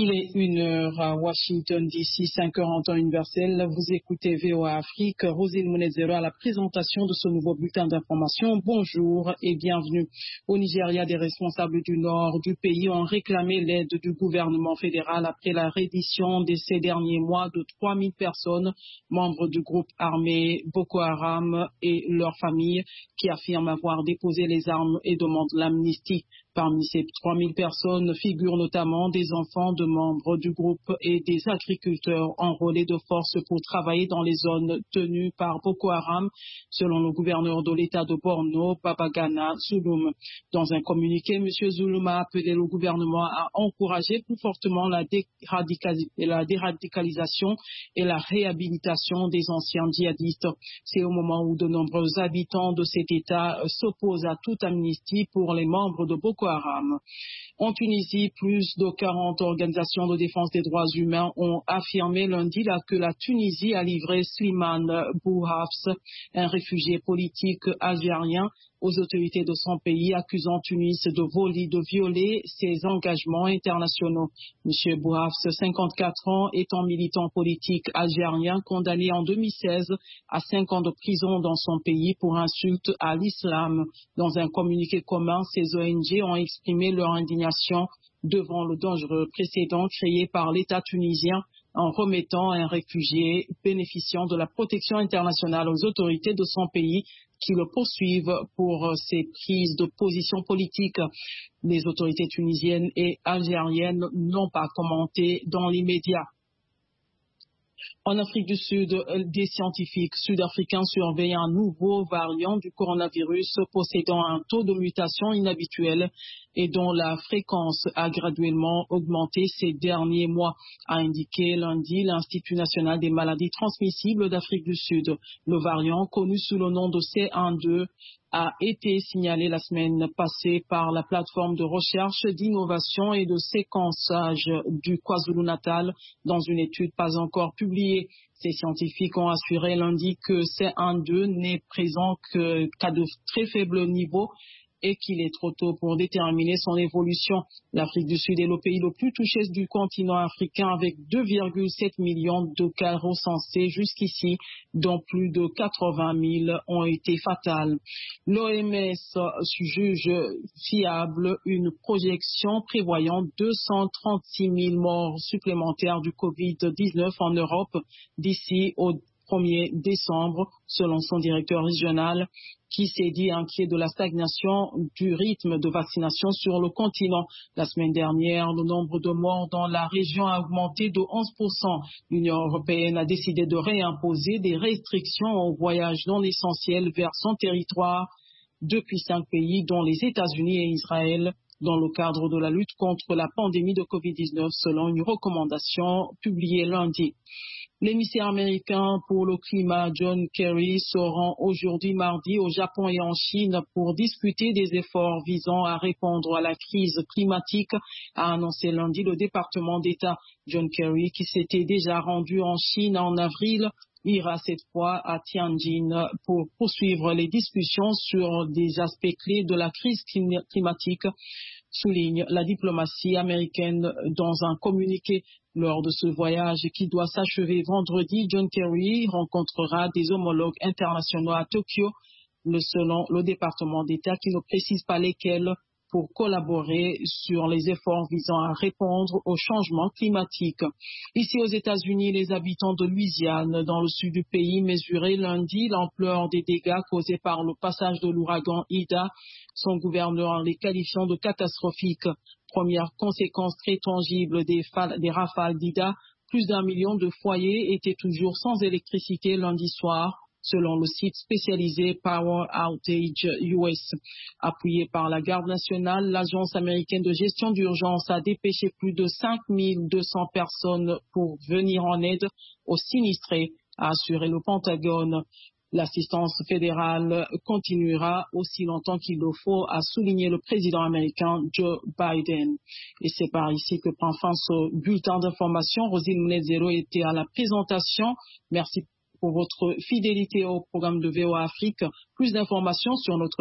Il est 1h à Washington DC, 5h en temps universel. Vous écoutez VOA Afrique. Rosine Munezero à la présentation de ce nouveau bulletin d'information. Bonjour et bienvenue. Au Nigeria, des responsables du nord du pays ont réclamé l'aide du gouvernement fédéral après la reddition de ces derniers mois de 3000 personnes, membres du groupe armé Boko Haram et leurs familles, qui affirment avoir déposé les armes et demandent l'amnistie. Parmi ces 3000 personnes figurent notamment des enfants de membres du groupe et des agriculteurs enrôlés de force pour travailler dans les zones tenues par Boko Haram, selon le gouverneur de l'État de Borno, Babagana Zulum. Dans un communiqué, M. Zulum a appelé le gouvernement à encourager plus fortement la déradicalisation et la réhabilitation des anciens djihadistes. C'est au moment où de nombreux habitants de cet État s'opposent à toute amnistie pour les membres de Boko Haram. En Tunisie, plus de 40 organisations de défense des droits humains ont affirmé lundi que la Tunisie a livré Slimane Bouhafs, un réfugié politique algérien, aux autorités de son pays, accusant Tunis de violer ses engagements internationaux. M. Bouhafs, 54 ans, est un militant politique algérien condamné en 2016 à 5 ans de prison dans son pays pour insulte à l'islam. Dans un communiqué commun, ces ONG ont exprimé leur indignation devant le dangereux précédent créé par l'État tunisien en remettant un réfugié bénéficiant de la protection internationale aux autorités de son pays qui le poursuivent pour ses prises de position politique. Les autorités tunisiennes et algériennes n'ont pas commenté dans l'immédiat. En Afrique du Sud, des scientifiques sud-africains surveillent un nouveau variant du coronavirus possédant un taux de mutation inhabituel et dont la fréquence a graduellement augmenté ces derniers mois, a indiqué lundi l'Institut national des maladies transmissibles d'Afrique du Sud. Le variant, connu sous le nom de C12, a été signalé la semaine passée par la plateforme de recherche, d'innovation et de séquençage du KwaZulu-Natal dans une étude pas encore publiée. Ces scientifiques ont assuré lundi que C12 n'est présent qu'à de très faibles niveaux et qu'il est trop tôt pour déterminer son évolution. L'Afrique du Sud est le pays le plus touché du continent africain avec 2,7 millions de cas recensés jusqu'ici, dont plus de 80 000 ont été fatales. L'OMS juge fiable une projection prévoyant 236 000 morts supplémentaires du Covid-19 en Europe d'ici au 1er décembre, selon son directeur régional, qui s'est dit inquiet de la stagnation du rythme de vaccination sur le continent. La semaine dernière, le nombre de morts dans la région a augmenté de 11%. L'Union européenne a décidé de réimposer des restrictions aux voyages non essentiels vers son territoire depuis 5 pays, dont les États-Unis et Israël, dans le cadre de la lutte contre la pandémie de Covid-19, selon une recommandation publiée lundi. L'émissaire américain pour le climat John Kerry se rend aujourd'hui mardi au Japon et en Chine pour discuter des efforts visant à répondre à la crise climatique, a annoncé lundi le département d'État. John Kerry, qui s'était déjà rendu en Chine en avril, ira cette fois à Tianjin pour poursuivre les discussions sur des aspects clés de la crise climatique, souligne la diplomatie américaine dans un communiqué. Lors de ce voyage qui doit s'achever vendredi, John Kerry rencontrera des homologues internationaux à Tokyo, selon le département d'État qui ne précise pas lesquels, pour collaborer sur les efforts visant à répondre au changement climatique. Ici aux États-Unis, les habitants de Louisiane, dans le sud du pays, mesuraient lundi l'ampleur des dégâts causés par le passage de l'ouragan Ida, son gouverneur les qualifiant de catastrophiques. Première conséquence très tangible des rafales d'Ida, plus d'1 million de foyers étaient toujours sans électricité lundi soir, selon le site spécialisé Power Outage US. Appuyé par la Garde nationale, l'Agence américaine de gestion d'urgence a dépêché plus de 5200 personnes pour venir en aide aux sinistrés, a assuré le Pentagone. L'assistance fédérale continuera aussi longtemps qu'il le faut, a souligné le président américain Joe Biden. Et c'est par ici que prend fin ce bulletin d'information. Rosine Munezero était à la présentation. Merci pour votre fidélité au programme de VOA Afrique. Plus d'informations sur notre